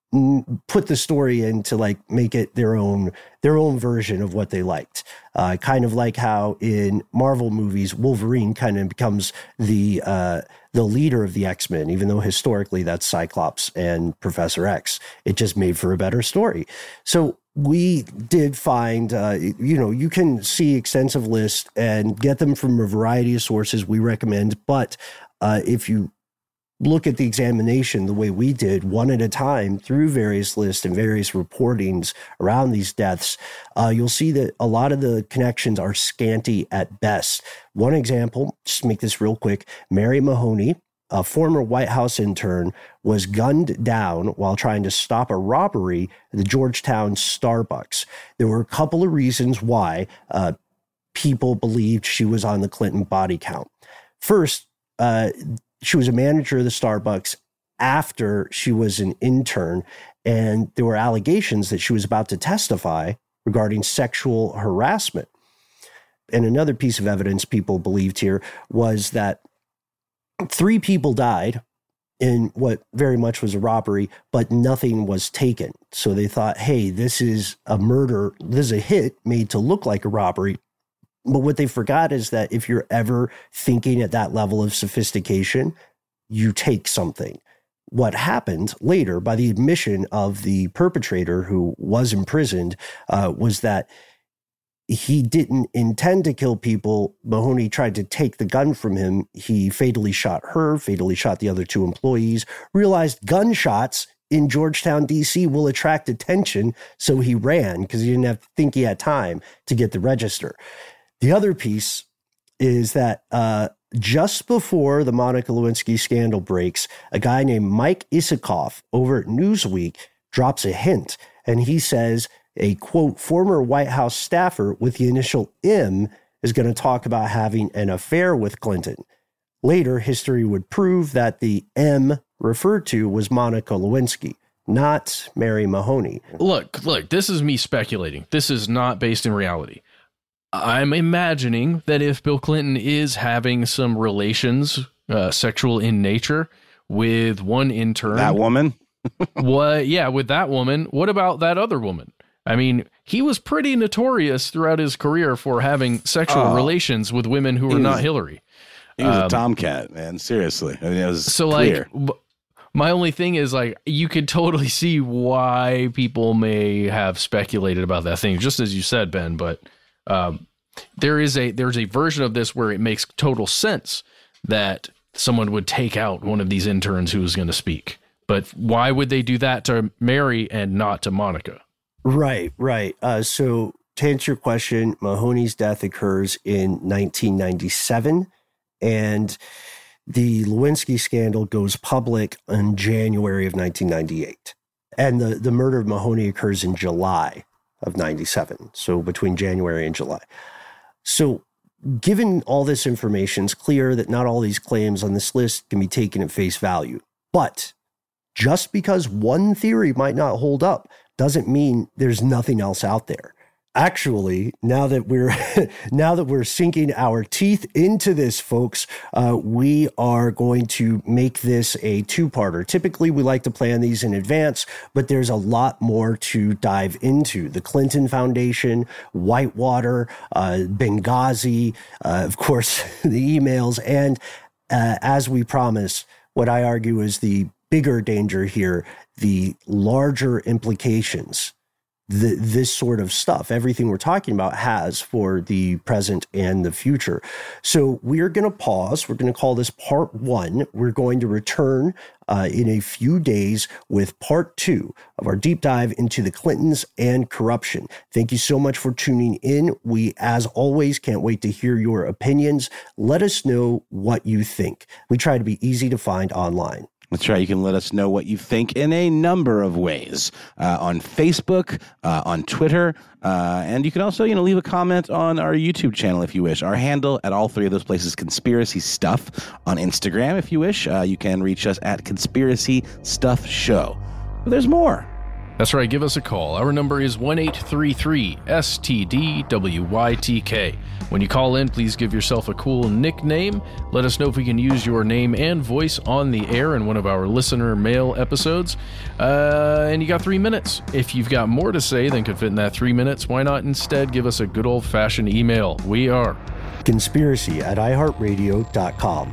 put the story in to like make it their own version of what they liked. Kind of like how in Marvel movies, Wolverine kind of becomes the leader of the X-Men, even though historically that's Cyclops and Professor X. It just made for a better story. So we did find, you can see extensive lists and get them from a variety of sources we recommend. But if you look at the examination the way we did, one at a time through various lists and various reportings around these deaths, you'll see that a lot of the connections are scanty at best. One example, just to make this real quick, Mary Mahoney, a former White House intern, was gunned down while trying to stop a robbery at the Georgetown Starbucks. There were a couple of reasons why people believed she was on the Clinton body count. First, she was a manager of the Starbucks after she was an intern, and there were allegations that she was about to testify regarding sexual harassment. And another piece of evidence people believed here was that 3 people died in what very much was a robbery, but nothing was taken. So they thought, hey, this is a murder. This is a hit made to look like a robbery. But what they forgot is that if you're ever thinking at that level of sophistication, you take something. What happened later, by the admission of the perpetrator who was imprisoned, was that he didn't intend to kill people. Mahoney tried to take the gun from him. He fatally shot her, fatally shot the other 2 employees, realized gunshots in Georgetown, D.C. will attract attention, so he ran because he didn't have to think he had time to get the register. The other piece is that just before the Monica Lewinsky scandal breaks, a guy named Mike Isikoff over at Newsweek drops a hint, and he says a, quote, former White House staffer with the initial M is going to talk about having an affair with Clinton. Later, history would prove that the M referred to was Monica Lewinsky, not Mary Mahoney. Look, this is me speculating. This is not based in reality. I'm imagining that if Bill Clinton is having some relations, sexual in nature, with one intern. That woman? With that woman. What about that other woman? I mean, he was pretty notorious throughout his career for having sexual relations with women who were not Hillary. He was a tomcat, man. Seriously. I mean, it was so clear. Like, my only thing is, like, you could totally see why people may have speculated about that thing, just as you said, Ben. But there's a version of this where it makes total sense that someone would take out one of these interns who was going to speak. But why would they do that to Mary and not to Monica? Right. So to answer your question, Mahoney's death occurs in 1997, and the Lewinsky scandal goes public in January of 1998. And the murder of Mahoney occurs in July of 97, so between January and July. So given all this information, it's clear that not all these claims on this list can be taken at face value. But just because one theory might not hold up doesn't mean there's nothing else out there. Actually, now that we're sinking our teeth into this, folks, we are going to make this a 2-parter. Typically, we like to plan these in advance, but there's a lot more to dive into. The Clinton Foundation, Whitewater, Benghazi, of course, the emails, and as we promised, what I argue is the bigger danger here, the larger implications this sort of stuff, everything we're talking about, has for the present and the future. So we're going to pause. We're going to call this part 1. We're going to return in a few days with part 2 of our deep dive into the Clintons and corruption. Thank you so much for tuning in. We, as always, can't wait to hear your opinions. Let us know what you think. We try to be easy to find online. That's right. You can let us know what you think in a number of ways, on Facebook, on Twitter, and you can also, leave a comment on our YouTube channel if you wish. Our handle at all 3 of those places, Conspiracy Stuff. On Instagram, if you wish, you can reach us at Conspiracy Stuff Show. But there's more. That's right, give us a call. Our number is 1-833-STD-WYTK. When you call in, please give yourself a cool nickname. Let us know if we can use your name and voice on the air in one of our listener mail episodes. And you got 3 minutes. If you've got more to say than could fit in that 3 minutes, why not instead give us a good old-fashioned email? We are conspiracy@iheartradio.com.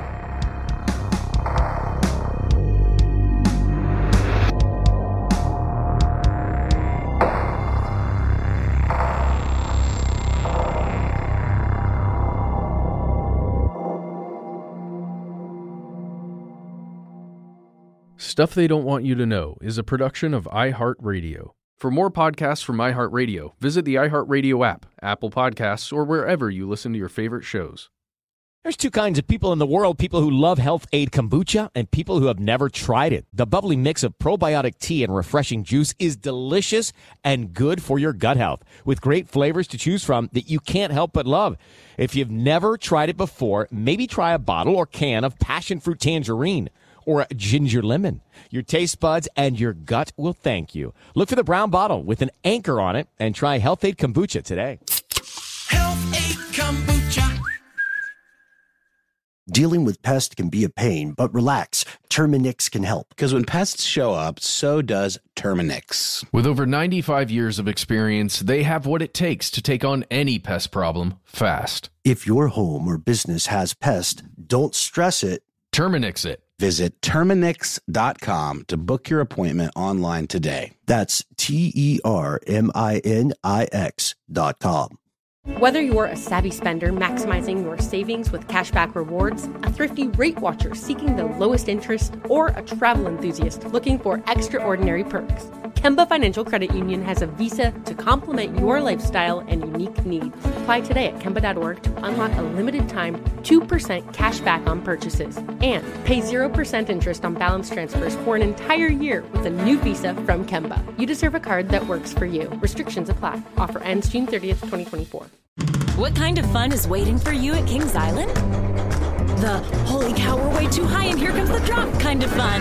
Stuff They Don't Want You to Know is a production of iHeartRadio. For more podcasts from iHeartRadio, visit the iHeartRadio app, Apple Podcasts, or wherever you listen to your favorite shows. There's two kinds of people in the world, people who love Health Aid Kombucha and people who have never tried it. The bubbly mix of probiotic tea and refreshing juice is delicious and good for your gut health, with great flavors to choose from that you can't help but love. If you've never tried it before, maybe try a bottle or can of passion fruit tangerine or a ginger lemon. Your taste buds and your gut will thank you. Look for the brown bottle with an anchor on it and try Health Aid Kombucha today. Health Aid Kombucha. Dealing with pests can be a pain, but relax. Terminix can help. Because when pests show up, so does Terminix. With over 95 years of experience, they have what it takes to take on any pest problem fast. If your home or business has pests, don't stress it. Terminix it. Visit Terminix.com to book your appointment online today. That's TERMINIX.com. Whether you're a savvy spender maximizing your savings with cashback rewards, a thrifty rate watcher seeking the lowest interest, or a travel enthusiast looking for extraordinary perks, Kemba Financial Credit Union has a visa to complement your lifestyle and unique needs. Apply today at Kemba.org to unlock a limited time 2% cash back on purchases and pay 0% interest on balance transfers for an entire year with a new visa from Kemba. You deserve a card that works for you. Restrictions apply. Offer ends June 30th, 2024. What kind of fun is waiting for you at Kings Island? The holy cow, we're way too high and here comes the drop kind of fun.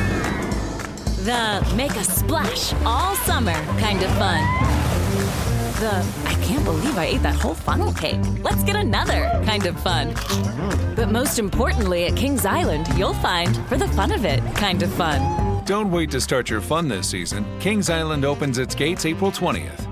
The make a splash all summer kind of fun. The I can't believe I ate that whole funnel cake. Let's get another kind of fun. But most importantly, at Kings Island, you'll find for the fun of it kind of fun. Don't wait to start your fun this season. Kings Island opens its gates April 20th.